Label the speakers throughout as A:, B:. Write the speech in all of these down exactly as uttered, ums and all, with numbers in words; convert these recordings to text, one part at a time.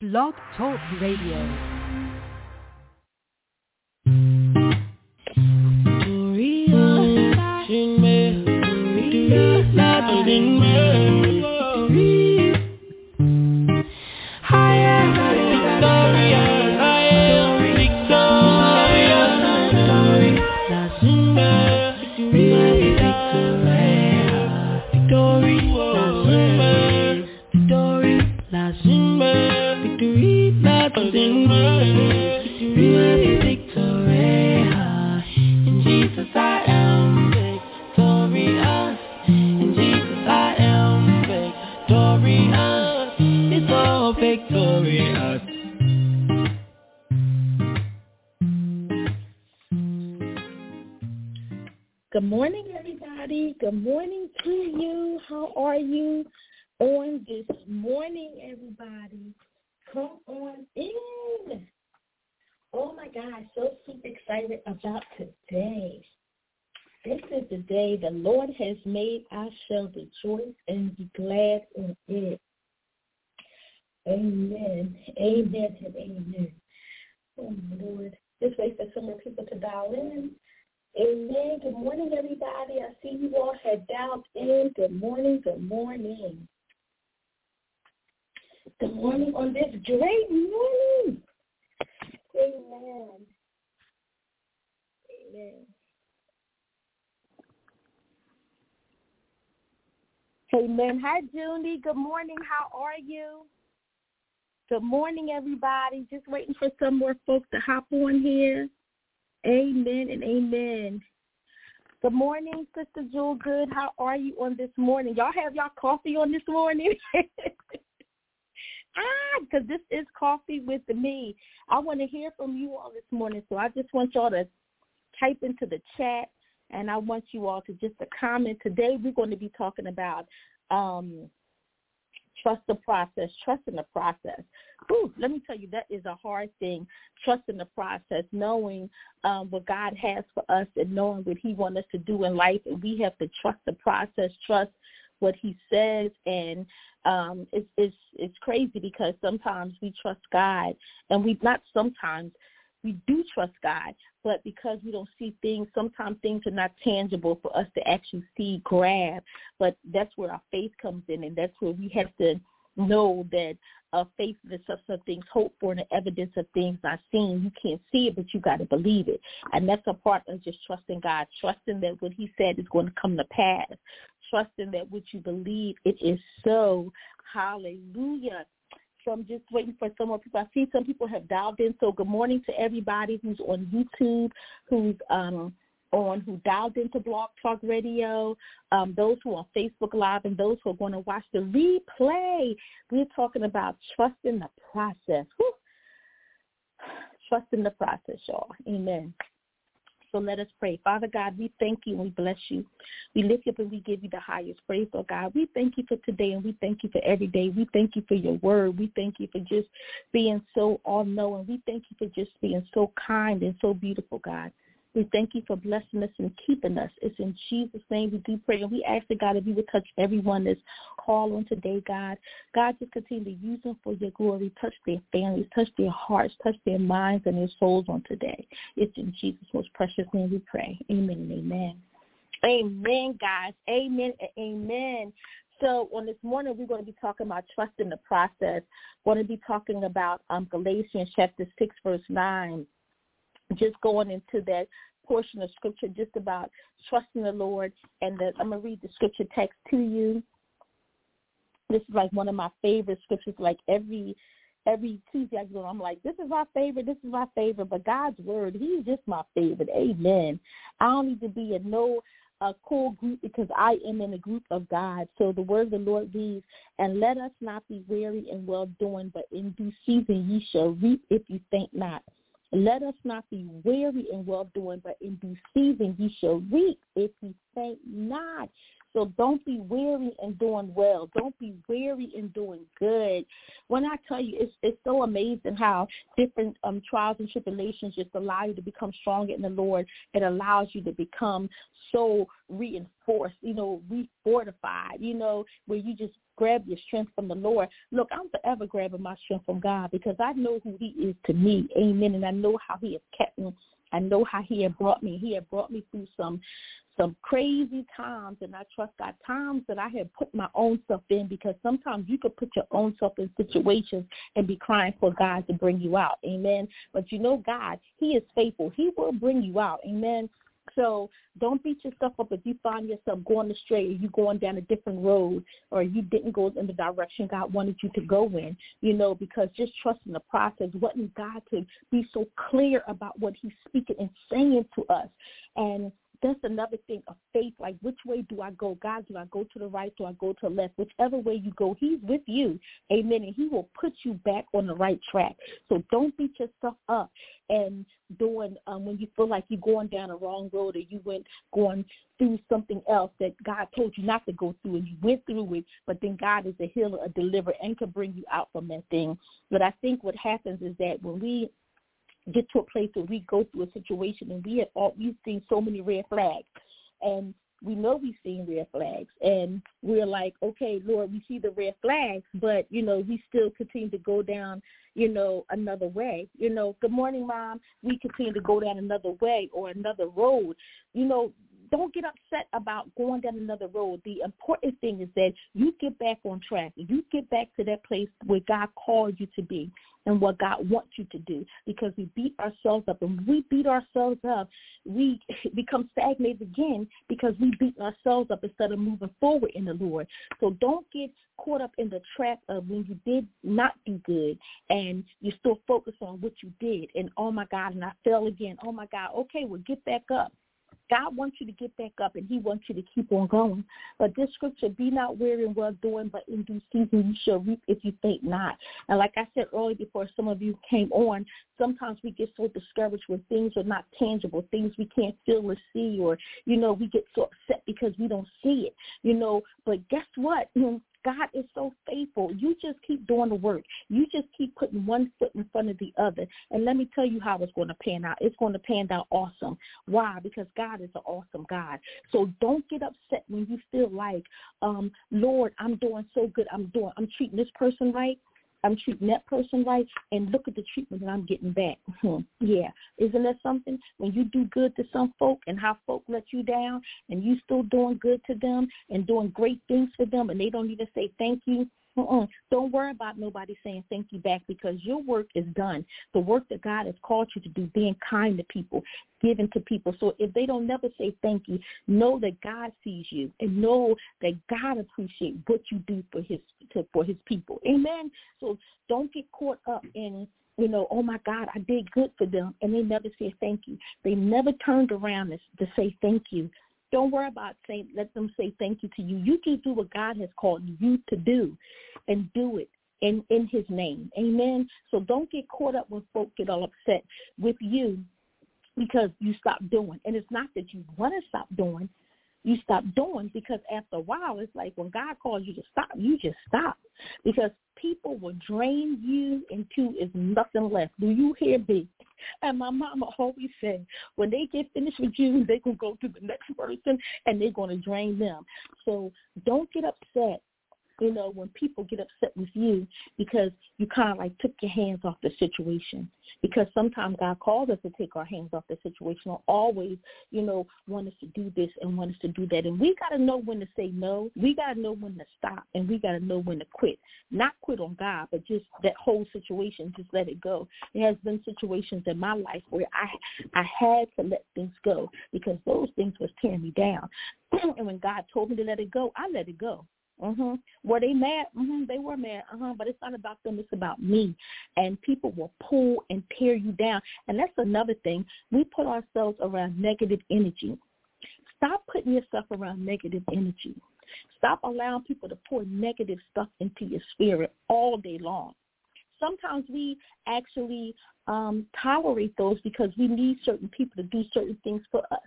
A: Blog Talk Radio.
B: Good morning, everybody. Good morning to you. How are you on this morning, everybody? Come on in. Oh, my God, so super excited about today. This is the day the Lord has made. I shall rejoice and be glad in it. Amen. Amen and amen. Oh, my Lord. Just wait for some more people to dial in. Amen. Good morning, everybody. I see you all have dialed in. Good morning. Good morning. Good morning on this great morning. Amen. Amen. Amen. Hi, Julie. Good morning. How are you? Good morning, everybody. Just waiting for some more folks to hop on here. Amen and amen. Good morning, Sister Jewel. Good. How are you on this morning? Y'all have y'all coffee on this morning? ah, because this is Coffee with Me. I want to hear from you all this morning, so I just want y'all to type into the chat, and I want you all to just to comment. Today we're going to be talking about um, trust the process, trust in the process. Ooh, let me tell you, that is a hard thing, trusting the process, knowing um, what God has for us and knowing what he wants us to do in life. And we have to trust the process, trust what he says. And um, it's, it's, it's crazy because sometimes we trust God, and we not sometimes, we do trust God, but because we don't see things, sometimes things are not tangible for us to actually see, grab. But that's where our faith comes in, and that's where we have to know that uh, faith is such of things hoped for and the evidence of things not seen. You can't see it, but you got to believe it. And that's a part of just trusting God, trusting that what he said is going to come to pass, trusting that what you believe, it is so. Hallelujah. So I'm just waiting for some more people. I see some people have dialed in. So good morning to everybody who's on YouTube, who's um, on, who dialed into Blog Talk Radio, um, those who are on Facebook Live, and those who are going to watch the replay. We're talking about trusting the process. Whew. Trusting the process, y'all. Amen. So let us pray. Father God, we thank you and we bless you. We lift you up and we give you the highest praise, oh God. We thank you for today and we thank you for every day. We thank you for your word. We thank you for just being so all-knowing. We thank you for just being so kind and so beautiful, God. We thank you for blessing us and keeping us. It's in Jesus' name we do pray. And we ask that, God, that you would touch everyone that's called on today, God. God, just continue to use them for your glory. Touch their families, touch their hearts, touch their minds and their souls on today. It's in Jesus' most precious name we pray. Amen and amen. Amen, guys. Amen and amen. So on this morning, we're going to be talking about trusting the process. We're going to be talking about um, Galatians chapter six, verse nine. Just going into that portion of scripture just about trusting the Lord. And the, I'm going to read the scripture text to you. This is like one of my favorite scriptures. Like every every Tuesday I go, I'm like, this is my favorite, this is my favorite. But God's word, he's just my favorite. Amen. I don't need to be in no uh, cool group because I am in a group of God. So the word of the Lord reads, and let us not be weary in well-doing, but in due season ye shall reap if you think not. Let us not be weary in well-doing, but in due season ye shall reap if ye faint not. So don't be weary in doing well. Don't be weary in doing good. When I tell you, it's it's so amazing how different um, trials and tribulations just allow you to become stronger in the Lord. It allows you to become so reinforced, you know, refortified, you know, where you just grab your strength from the Lord. Look, I'm forever grabbing my strength from God because I know who he is to me. Amen. And I know how he has kept me. I know how he had brought me. He had brought me through some some crazy times, and I trust God, times that I had put my own self in, because sometimes you could put your own self in situations and be crying for God to bring you out. Amen. But you know God, he is faithful. He will bring you out. Amen. So don't beat yourself up if you find yourself going astray, or you going down a different road, or you didn't go in the direction God wanted you to go in, you know, because just trusting the process, wanting God to be so clear about what he's speaking and saying to us. And that's another thing of faith, like which way do I go? God, do I go to the right? Do I go to the left? Whichever way you go, he's with you. Amen. And he will put you back on the right track. So don't beat yourself up and doing um, when you feel like you're going down a wrong road, or you went going through something else that God told you not to go through, and you went through it, but then God is a healer, a deliverer, and can bring you out from that thing. But I think what happens is that when we get to a place where we go through a situation and we have all, we've seen so many red flags, and we know we've seen red flags, and we're like, okay, Lord, we see the red flags, but, you know, we still continue to go down, you know, another way. You know, good morning, Mom. We continue to go down another way or another road. You know, don't get upset about going down another road. The important thing is that you get back on track. You get back to that place where God called you to be and what God wants you to do, because we beat ourselves up. And when we beat ourselves up, we become stagnated again because we beat ourselves up instead of moving forward in the Lord. So don't get caught up in the trap of when you did not do good and you still focus on what you did. And, oh, my God, and I fell again. Oh, my God. Okay, well, get back up. God wants you to get back up, and he wants you to keep on going. But this scripture, be not weary in well doing, but in due season you shall reap if you faint not. And like I said earlier before some of you came on, sometimes we get so discouraged when things are not tangible, things we can't feel or see, or, you know, we get so upset because we don't see it, you know. But guess what? God is so faithful. You just keep doing the work. You just keep putting one foot in front of the other. And let me tell you how it's going to pan out. It's going to pan out awesome. Why? Because God is an awesome God. So don't get upset when you feel like, um, Lord, I'm doing so good. I'm doing, I'm treating this person right. I'm treating that person right, and look at the treatment that I'm getting back. Mm-hmm. Yeah. Isn't that something? When you do good to some folk and how folk let you down, and you still doing good to them and doing great things for them, and they don't even say thank you. Uh-uh. Don't worry about nobody saying thank you back, because your work is done. The work that God has called you to do, being kind to people, giving to people. So if they don't never say thank you, know that God sees you, and know that God appreciates what you do for his to, for his people. Amen. So don't get caught up in, you know, oh, my God, I did good for them, and they never say thank you. They never turned around to, to say thank you. Don't worry about saying, let them say thank you to you. You just do what God has called you to do, and do it in, in his name. Amen. So don't get caught up when folk get all upset with you because you stop doing. And it's not that you want to stop doing. You stop doing because after a while, it's like when God calls you to stop, you just stop, because people will drain you into is nothing left. Do you hear me? And my mama always said, when they get finished with you, they're going to go to the next person and they're going to drain them. So don't get upset, you know, when people get upset with you, because you kind of like took your hands off the situation. Because sometimes God calls us to take our hands off the situation, or always, you know, want us to do this and want us to do that. And we got to know when to say no. We got to know when to stop, and we got to know when to quit. Not quit on God, but just that whole situation, just let it go. There has been situations in my life where I I had to let things go because those things was tearing me down. And when God told me to let it go, I let it go. Mm-hmm. Were they mad? Mm-hmm. They were mad. Uh-huh. But it's not about them. It's about me. And people will pull and tear you down. And that's another thing. We put ourselves around negative energy. Stop putting yourself around negative energy. Stop allowing people to pour negative stuff into your spirit all day long. Sometimes we actually um, tolerate those because we need certain people to do certain things for us.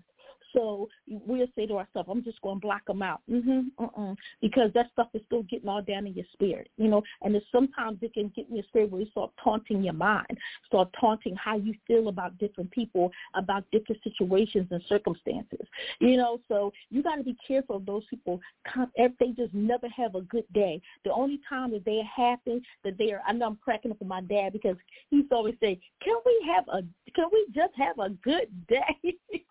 B: So we'll say to ourselves, I'm just going to block them out. Mm-hmm, uh-uh, because that stuff is still getting all down in your spirit, you know, and it's, sometimes it can get in your spirit where you start taunting your mind, start taunting how you feel about different people, about different situations and circumstances, you know. So you got to be careful of those people. If they just never have a good day. The only time that they're happy, that they're, I know I'm cracking up with my dad because he used to always say, can we have a, can we just have a good day?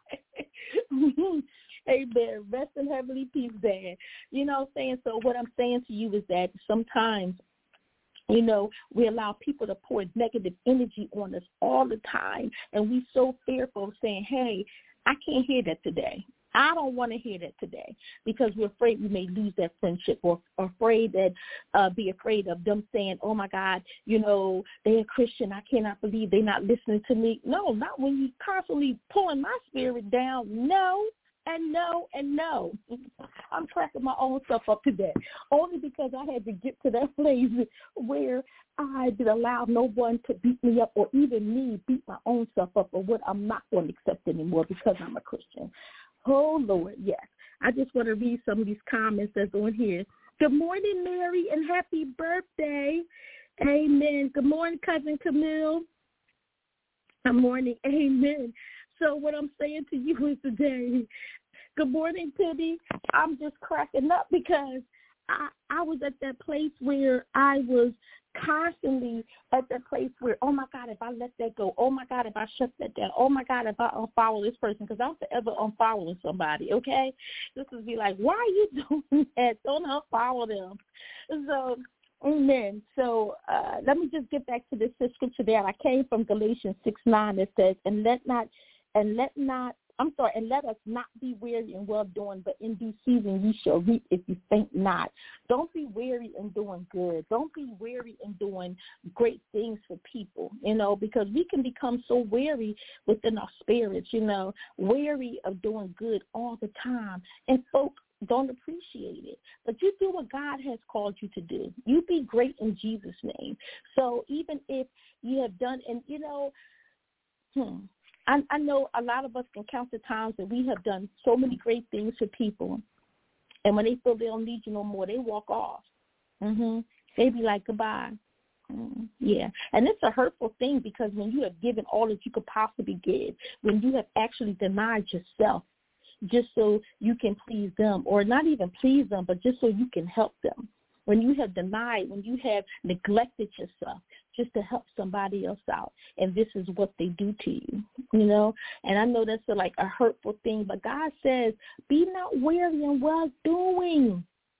B: Amen. Rest in heavenly peace, Dad. You know what I'm saying? So what I'm saying to you is that sometimes, you know, we allow people to pour negative energy on us all the time, and we so fearful of saying, hey, I can't hear that today. I don't want to hear that today because we're afraid we may lose that friendship, or, or afraid that, uh, be afraid of them saying, oh, my God, you know, they're a Christian. I cannot believe they're not listening to me. No, not when you constantly pulling my spirit down. No, and no, and no. I'm cracking my own stuff up today, only because I had to get to that place where I did allow no one to beat me up, or even me beat my own self up, or what I'm not going to accept anymore because I'm a Christian. Oh, Lord, yes. I just want to read some of these comments that's on here. Good morning, Mary, and happy birthday. Amen. Good morning, Cousin Camille. Good morning. Amen. So what I'm saying to you is today, good morning, Tibby. I'm just cracking up because I, I was at that place where I was constantly at that place where, oh, my God, if I let that go, oh, my God, if I shut that down, oh, my God, if I unfollow this person, because I'm forever unfollowing somebody, okay? This would be like, why are you doing that? Don't unfollow them. So, amen. So uh, let me just get back to this scripture that I came from Galatians six nine. It says, and let not, and let not, I'm sorry, and let us not be weary in well doing, but in due season ye shall reap if you faint not. Don't be weary in doing good. Don't be weary in doing great things for people, you know, because we can become so weary within our spirits, you know, weary of doing good all the time. And folks don't appreciate it. But you do what God has called you to do. You be great in Jesus' name. So even if you have done, and, you know, hmm, I, I know a lot of us can count the times that we have done so many great things for people, and when they feel they don't need you no more, they walk off. Mm-hmm. They be like, goodbye. Mm-hmm. Yeah, and it's a hurtful thing because when you have given all that you could possibly give, when you have actually denied yourself just so you can please them, or not even please them, but just so you can help them. When you have denied, when you have neglected yourself just to help somebody else out, and this is what they do to you, you know. And I know that's a, like a hurtful thing, but God says, be not weary in well doing,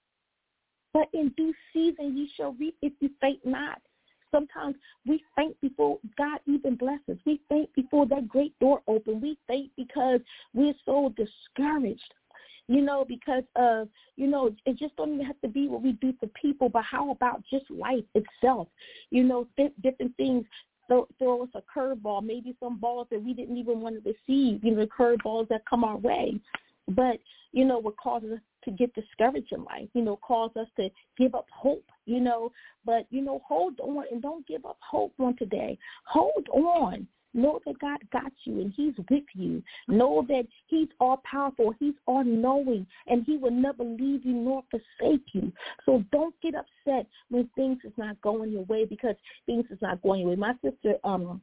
B: but in due season ye shall reap if you faint not. Sometimes we faint before God even blesses. We faint before that great door opens. We faint because we're so discouraged. You know, because of, you know, it just don't even have to be what we do for people, but how about just life itself? You know, th- different things throw, throw us a curveball, maybe some balls that we didn't even want to receive, you know, the curveballs that come our way. But, you know, what causes us to get discouraged in life, you know, cause us to give up hope, you know. But, you know, hold on and don't give up hope on today. Hold on. Know that God got you and he's with you. Know that he's all-powerful, he's all-knowing, and he will never leave you nor forsake you. So don't get upset when things is not going your way, because things is not going your way. My sister, um,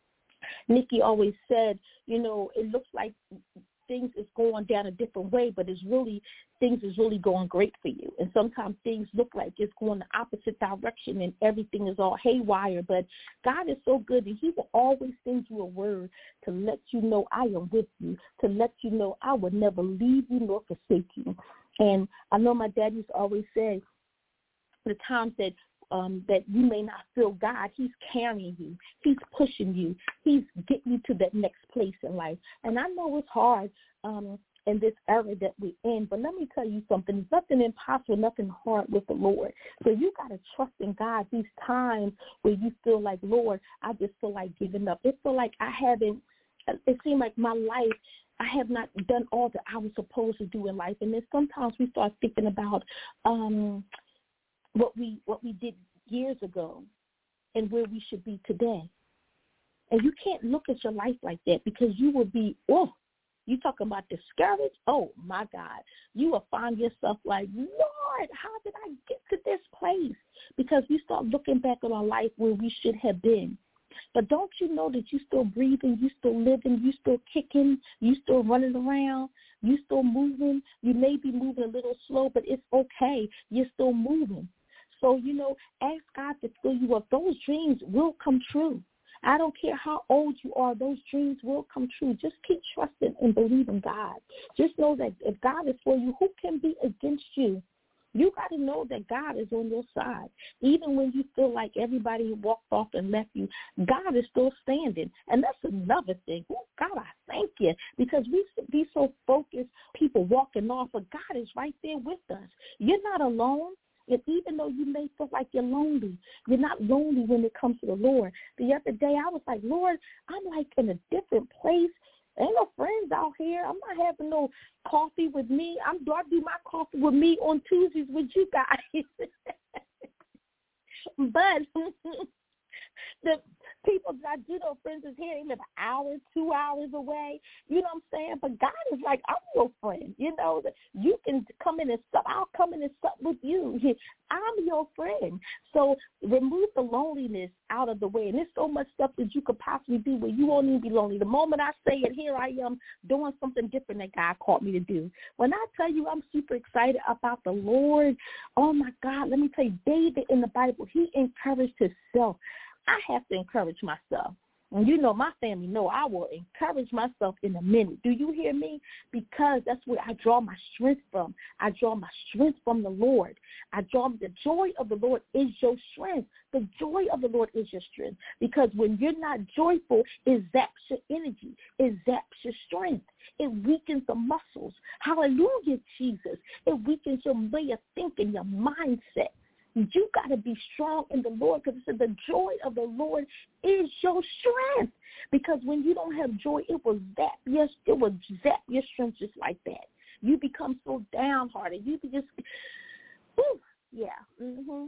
B: Nikki, always said, you know, it looks like things is going down a different way, but it's really, things is really going great for you. And sometimes things look like it's going the opposite direction and everything is all haywire. But God is so good that he will always send you a word to let you know I am with you, to let you know I will never leave you nor forsake you. And I know my dad used to always say, the times that Um, that you may not feel God, he's carrying you, he's pushing you, he's getting you to that next place in life. And I know it's hard um, in this era that we're in, but let me tell you something, there's nothing impossible, nothing hard with the Lord. So you got to trust in God these times where you feel like, Lord, I just feel like giving up. It feel like I haven't, it seemed like my life, I have not done all that I was supposed to do in life. And then sometimes we start thinking about um what we what we did years ago and where we should be today. And you can't look at your life like that, because you will be, oh, You talking about discouraged? Oh, my God. You will find yourself like, Lord, how did I get to this place? Because we start looking back at our life where we should have been. But don't you know that you still breathing, you still living, you still kicking, you still running around, you still moving. You may be moving a little slow, but it's okay. You're still moving. So, you know, ask God to fill you up. Those dreams will come true. I don't care how old you are, those dreams will come true. Just keep trusting and believing God. Just know that if God is for you, who can be against you? You got to know that God is on your side. Even when you feel like everybody walked off and left you, God is still standing. And that's another thing. Oh, God, I thank you. Because we be so focused, people walking off, but God is right there with us. You're not alone. And even though you may feel like you're lonely, you're not lonely when it comes to the Lord. The other day I was like, Lord, I'm like in a different place. Ain't no friends out here. I'm not having no coffee with me. I'm I do my coffee with me on Tuesdays with you guys. But the people that I do know friends is here, they live an hour, two hours away. You know what I'm saying? But God is like, I'm your friend. You know, that you can come in and sup. I'll come in and sup with you. I'm your friend. So remove the loneliness out of the way. And there's so much stuff that you could possibly do where you won't even be lonely. The moment I say it, here I am doing something different that God called me to do. When I tell you I'm super excited about the Lord, oh, my God, let me tell you, David in the Bible, he encouraged himself. I have to encourage myself. And you know, my family know I will encourage myself in a minute. Do you hear me? Because that's where I draw my strength from. I draw my strength from the Lord. I draw the joy of the Lord is your strength. The joy of the Lord is your strength. Because when you're not joyful, it zaps your energy. It zaps your strength. It weakens the muscles. Hallelujah, Jesus. It weakens your way of thinking, your mindset. You got to be strong in the Lord, because it said the joy of the Lord is your strength. Because when you don't have joy, it will zap your, it will zap your strength just like that. You become so downhearted. You be just, whew, yeah. Mm-hmm.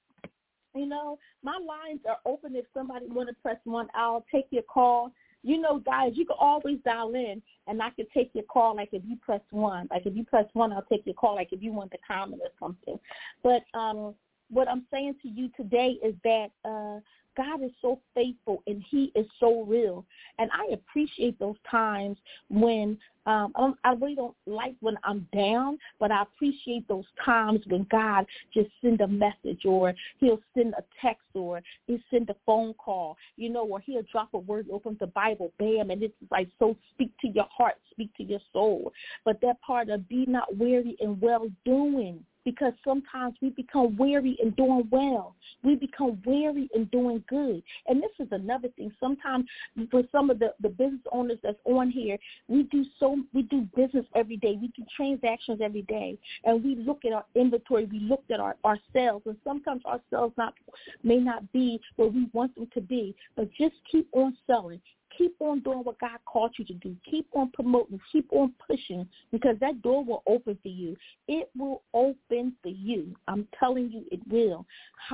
B: You know, my lines are open. If somebody want to press one, I'll take your call. You know, guys, you can always dial in, and I can take your call, like if you press one. Like if you press one, I'll take your call, like if you want to comment or something. But um, what I'm saying to you today is that uh, God is so faithful, and he is so real. And I appreciate those times when um, I, don't, I really don't like when I'm down, but I appreciate those times when God just send a message, or he'll send a text, or he'll send a phone call, you know, or he'll drop a word, open the Bible, bam, and it's like, so speak to your heart, speak to your soul. But that part of be not weary in well-doing, because sometimes we become weary in doing well. We become weary in doing good. And this is another thing. Sometimes for some of the, the business owners that's on here, we do so we do business every day. We do transactions every day. And we look at our inventory. We look at our, our sales. And sometimes our sales not may not be where we want them to be. But just keep on selling. Keep on doing what God called you to do. Keep on promoting. Keep on pushing, because that door will open for you. It will open for you. I'm telling you, it will.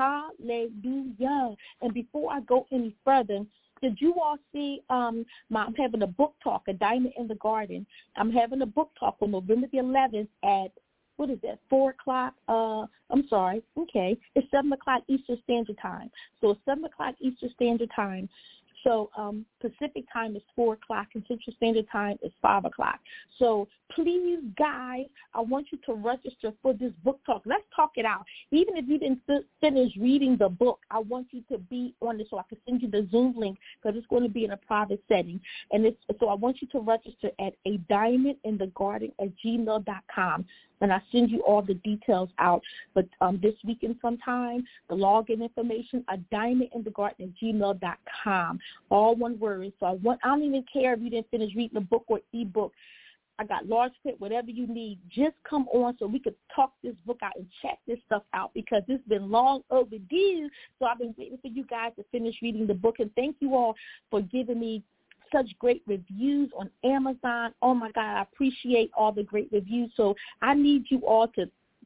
B: Hallelujah. And before I go any further, did you all see um, my, I'm having a book talk, A Diamond in the Garden. I'm having a book talk on November the eleventh at, what is that, four o'clock? Uh, I'm sorry. Okay. It's seven o'clock Eastern Standard Time. So it's seven o'clock Eastern Standard Time. So um, Pacific time is four o'clock, and Central Standard Time is five o'clock. So please, guys, I want you to register for this book talk. Let's talk it out. Even if you didn't f- finish reading the book, I want you to be on this so I can send you the Zoom link, because it's going to be in a private setting. And it's, so I want you to register at a diamond in the garden at gmail dot com. And I send you all the details out. But um, this weekend sometime, the login information, a diamond in the garden at gmail dot com. All one word. So I want, I don't even care if you didn't finish reading the book or ebook. I got large print, whatever you need. Just come on so we could talk this book out and check this stuff out, because it's been long overdue. So I've been waiting for you guys to finish reading the book. And thank you all for giving me such great reviews on Amazon. Oh, my God, I appreciate all the great reviews. So I need you all to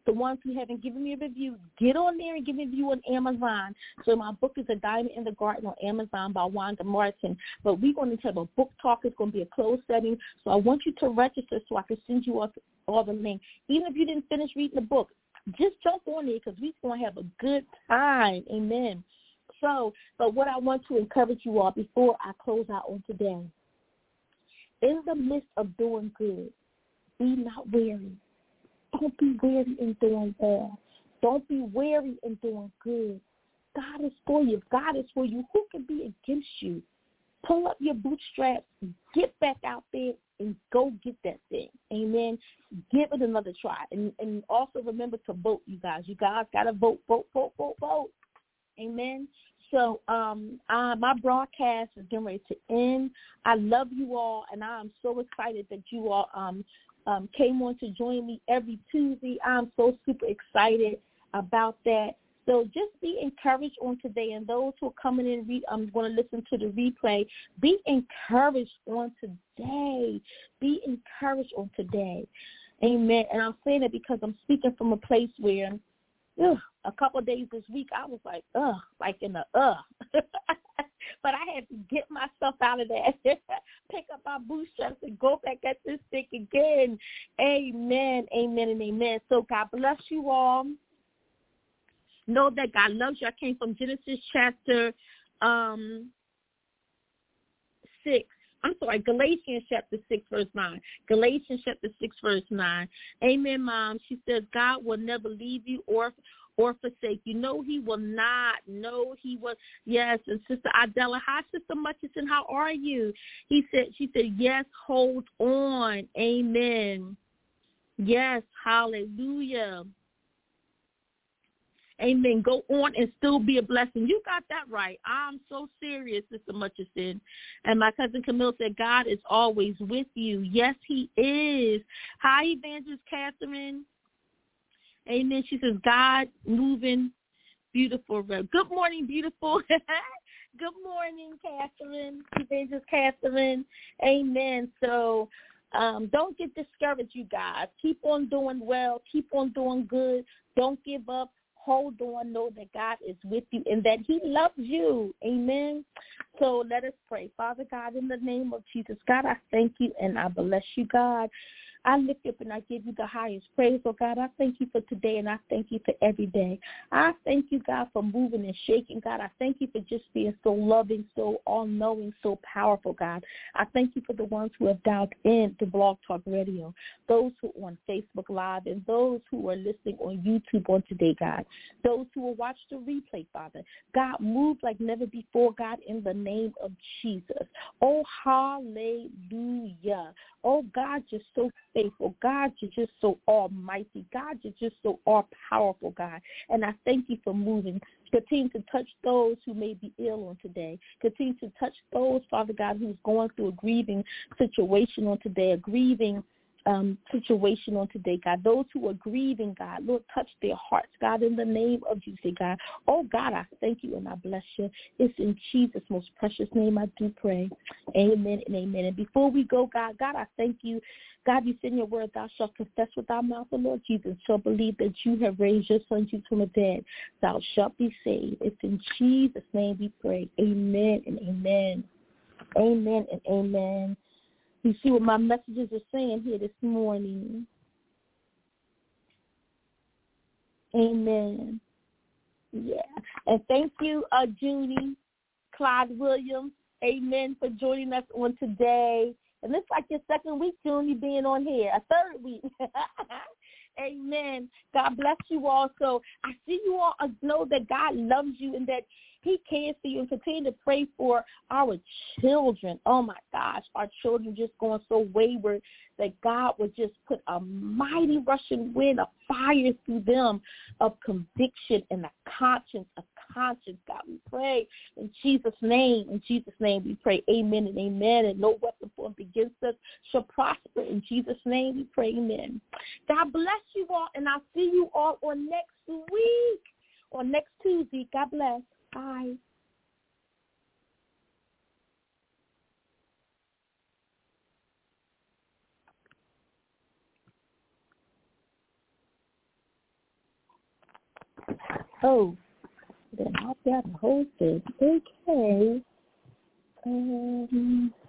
B: The ones who haven't given me a review, get on there and give me a review on Amazon. So my book is A Diamond in the Garden on Amazon by Wanda Martin. But we're going to have a book talk. It's going to be a closed setting. So I want you to register so I can send you all, all the links. Even if you didn't finish reading the book, just jump on there because we're going to have a good time. Amen. So, but what I want to encourage you all before I close out on today, in the midst of doing good, be not weary. Don't be weary in doing well. Don't be weary in doing good. God is for you. If God is for you, who can be against you? Pull up your bootstraps, get back out there, and go get that thing. Amen. Give it another try. And, and also remember to vote, you guys. You guys got to vote, vote, vote, vote, vote. Amen. So um, uh, my broadcast is getting ready to end. I love you all, and I'm so excited that you all um, um, came on to join me every Tuesday. I'm so super excited about that. So just be encouraged on today, and those who are coming in, re- I'm going to listen to the replay. Be encouraged on today. Be encouraged on today. Amen. And I'm saying it because I'm speaking from a place where ugh, a couple of days this week, I was like, ugh, like in the ugh. But I had to get myself out of that, pick up my bootstraps and go back at this thing again. Amen, amen, and amen. So God bless you all. Know that God loves you. I came from Genesis chapter um, six. I'm sorry, Galatians chapter six, verse nine. Galatians chapter six, verse nine. Amen, Mom. She says, God will never leave you or or forsake you. No, he will not. No, he will. Yes, and Sister Adela, hi, Sister Mutchison, how are you? He said, she said, yes, hold on. Amen. Yes, hallelujah. Amen. Go on and still be a blessing. You got that right. I'm so serious, Sister Mutchison. And my cousin Camille said, God is always with you. Yes, he is. Hi, Evangelist Catherine. Amen. She says, God moving, beautiful. Good morning, beautiful. Good morning, Catherine. Evangelist Catherine. Amen. So um, don't get discouraged, you guys. Keep on doing well. Keep on doing good. Don't give up. Hold on, know that God is with you and that he loves you. Amen. So let us pray. Father God, in the name of Jesus, God, I thank you and I bless you, God. I lift you up and I give you the highest praise, oh God. I thank you for today and I thank you for every day. I thank you, God, for moving and shaking, God. I thank you for just being so loving, so all-knowing, so powerful, God. I thank you for the ones who have dialed in to Blog Talk Radio, those who are on Facebook Live, and those who are listening on YouTube on today, God. Those who will watch the replay, Father. God, move like never before, God, in the name of Jesus. Oh, hallelujah. Oh, God, you're so faithful. God, you're just so almighty. God, you're just so all-powerful, God. And I thank you for moving. Continue to touch those who may be ill on today. Continue to touch those, Father God, who's going through a grieving situation on today, a grieving Um, situation on today, God. Those who are grieving, God, Lord, touch their hearts, God, in the name of Jesus, God. Oh, God, I thank you and I bless you. It's in Jesus' most precious name I do pray. Amen and amen. And before we go, God, God, I thank you. God, you said in your word, thou shalt confess with thy mouth the Lord Jesus, shall believe that you have raised your son Jesus from the dead. Thou shalt be saved. It's in Jesus' name we pray. Amen and amen. Amen and amen. You see what my messages are saying here this morning. Amen. Yeah. And thank you, uh, Junie, Clyde Williams, amen, for joining us on today. And it's like your second week, Junie, being on here, a third week. Amen. God bless you all. So I see you all uh, know that God loves you and that he cares for you, and continue to pray for our children. Oh, my gosh, our children just going so wayward that God would just put a mighty rushing wind of fire through them of conviction and a conscience, a conscience. God, we pray in Jesus' name. In Jesus' name we pray. Amen and amen. And no weapon formed against us shall prosper. In Jesus' name we pray. Amen. God bless you all, and I'll see you all on next week, on next Tuesday. God bless. Bye. host. Then I've got to host it. Okay. Um,